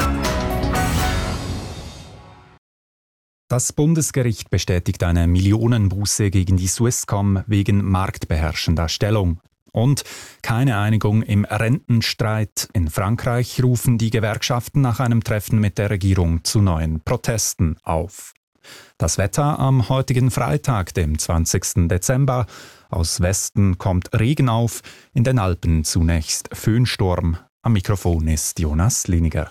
Das Bundesgericht bestätigt eine Millionenbuße gegen die Swisscom wegen marktbeherrschender Stellung. Und keine Einigung im Rentenstreit. In Frankreich rufen die Gewerkschaften nach einem Treffen mit der Regierung zu neuen Protesten auf. Das Wetter am heutigen Freitag, dem 20. Dezember. Aus Westen kommt Regen auf, in den Alpen zunächst Föhnsturm. Am Mikrofon ist Jonas Liniger.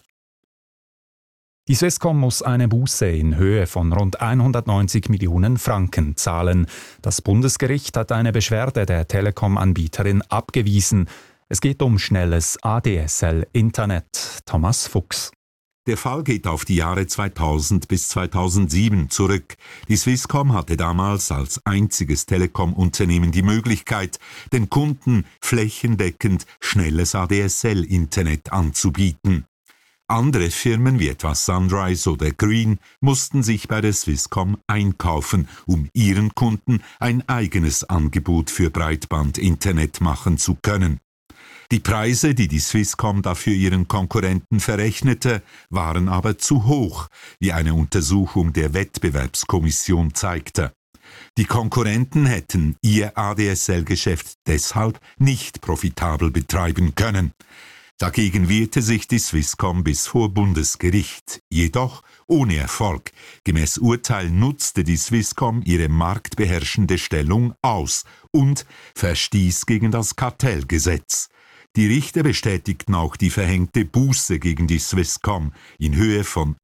Die Swisscom muss eine Buße in Höhe von rund 190 Millionen Franken zahlen. Das Bundesgericht hat eine Beschwerde der Telekom-Anbieterin abgewiesen. Es geht um schnelles ADSL-Internet. Thomas Fuchs. Der Fall geht auf die Jahre 2000 bis 2007 zurück. Die Swisscom hatte damals als einziges Telekom-Unternehmen die Möglichkeit, den Kunden flächendeckend schnelles ADSL-Internet anzubieten. Andere Firmen wie etwa Sunrise oder Green mussten sich bei der Swisscom einkaufen, um ihren Kunden ein eigenes Angebot für Breitband-Internet machen zu können. Die Preise, die die Swisscom dafür ihren Konkurrenten verrechnete, waren aber zu hoch, wie eine Untersuchung der Wettbewerbskommission zeigte. Die Konkurrenten hätten ihr ADSL-Geschäft deshalb nicht profitabel betreiben können. Dagegen wehrte sich die Swisscom bis vor Bundesgericht, jedoch ohne Erfolg. Gemäß Urteil nutzte die Swisscom ihre marktbeherrschende Stellung aus und verstieß gegen das Kartellgesetz. Die Richter bestätigten auch die verhängte Buße gegen die Swisscom in Höhe von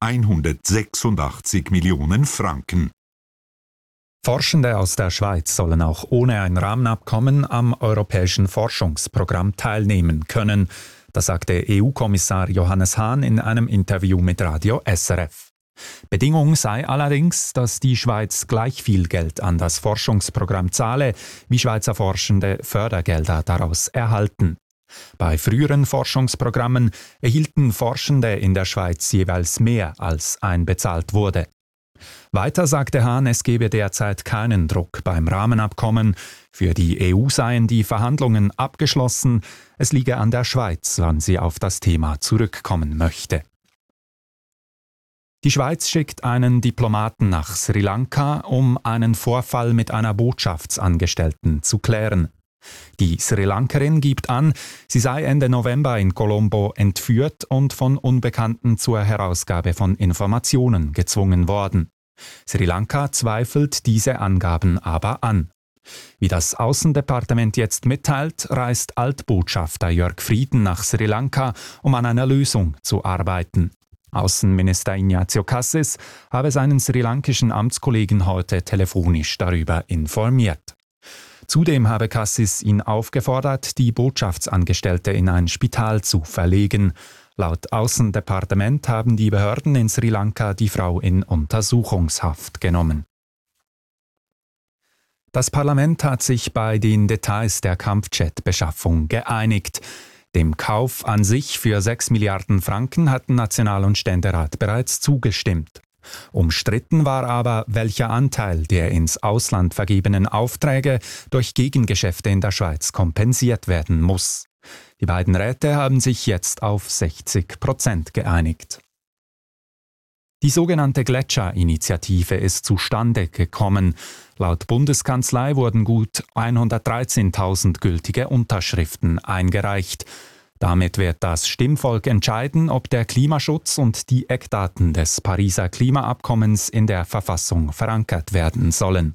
186 Millionen Franken. Forschende aus der Schweiz sollen auch ohne ein Rahmenabkommen am europäischen Forschungsprogramm teilnehmen können. Das sagte EU-Kommissar Johannes Hahn in einem Interview mit Radio SRF. Bedingung sei allerdings, dass die Schweiz gleich viel Geld an das Forschungsprogramm zahle, wie Schweizer Forschende Fördergelder daraus erhalten. Bei früheren Forschungsprogrammen erhielten Forschende in der Schweiz jeweils mehr, als einbezahlt wurde. Weiter sagte Hahn, es gebe derzeit keinen Druck beim Rahmenabkommen. Für die EU seien die Verhandlungen abgeschlossen. Es liege an der Schweiz, wann sie auf das Thema zurückkommen möchte. Die Schweiz schickt einen Diplomaten nach Sri Lanka, um einen Vorfall mit einer Botschaftsangestellten zu klären. Die Sri Lankerin gibt an, sie sei Ende November in Colombo entführt und von Unbekannten zur Herausgabe von Informationen gezwungen worden. Sri Lanka zweifelt diese Angaben aber an. Wie das Außendepartement jetzt mitteilt, reist Altbotschafter Jörg Frieden nach Sri Lanka, um an einer Lösung zu arbeiten. Außenminister Ignazio Cassis habe seinen sri-lankischen Amtskollegen heute telefonisch darüber informiert. Zudem habe Cassis ihn aufgefordert, die Botschaftsangestellte in ein Spital zu verlegen. Laut Außendepartement haben die Behörden in Sri Lanka die Frau in Untersuchungshaft genommen. Das Parlament hat sich bei den Details der Kampfjet-Beschaffung geeinigt. Dem Kauf an sich für 6 Milliarden Franken hatten National- und Ständerat bereits zugestimmt. Umstritten war aber, welcher Anteil der ins Ausland vergebenen Aufträge durch Gegengeschäfte in der Schweiz kompensiert werden muss. Die beiden Räte haben sich jetzt auf 60% geeinigt. Die sogenannte Gletscherinitiative ist zustande gekommen. Laut Bundeskanzlei wurden gut 113.000 gültige Unterschriften eingereicht. Damit wird das Stimmvolk entscheiden, ob der Klimaschutz und die Eckdaten des Pariser Klimaabkommens in der Verfassung verankert werden sollen.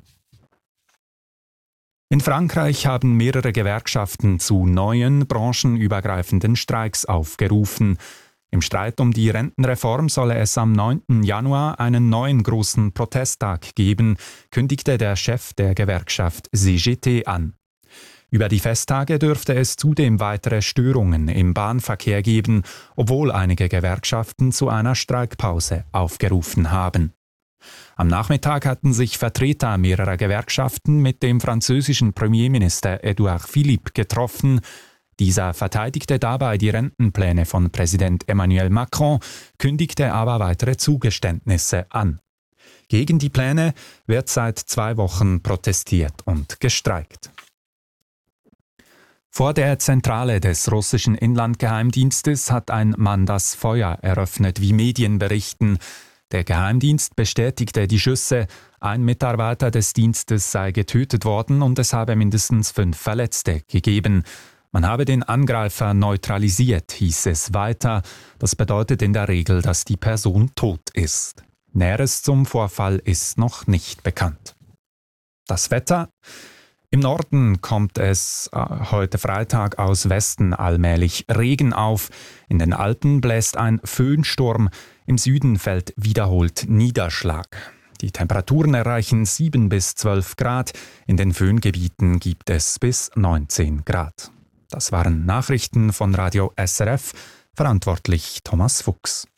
In Frankreich haben mehrere Gewerkschaften zu neuen branchenübergreifenden Streiks aufgerufen. Im Streit um die Rentenreform solle es am 9. Januar einen neuen großen Protesttag geben, kündigte der Chef der Gewerkschaft CGT an. Über die Festtage dürfte es zudem weitere Störungen im Bahnverkehr geben, obwohl einige Gewerkschaften zu einer Streikpause aufgerufen haben. Am Nachmittag hatten sich Vertreter mehrerer Gewerkschaften mit dem französischen Premierminister Edouard Philippe getroffen. Dieser verteidigte dabei die Rentenpläne von Präsident Emmanuel Macron, kündigte aber weitere Zugeständnisse an. Gegen die Pläne wird seit 2 Wochen protestiert und gestreikt. Vor der Zentrale des russischen Inlandgeheimdienstes hat ein Mann das Feuer eröffnet, wie Medien berichten. Der Geheimdienst bestätigte die Schüsse. Ein Mitarbeiter des Dienstes sei getötet worden und es habe mindestens 5 Verletzte gegeben. Man habe den Angreifer neutralisiert, hieß es weiter. Das bedeutet in der Regel, dass die Person tot ist. Näheres zum Vorfall ist noch nicht bekannt. Das Wetter. Im Norden kommt es heute Freitag aus Westen allmählich Regen auf. In den Alpen bläst ein Föhnsturm. Im Süden fällt wiederholt Niederschlag. Die Temperaturen erreichen 7 bis 12 Grad. In den Föhngebieten gibt es bis 19 Grad. Das waren Nachrichten von Radio SRF. Verantwortlich Thomas Fuchs.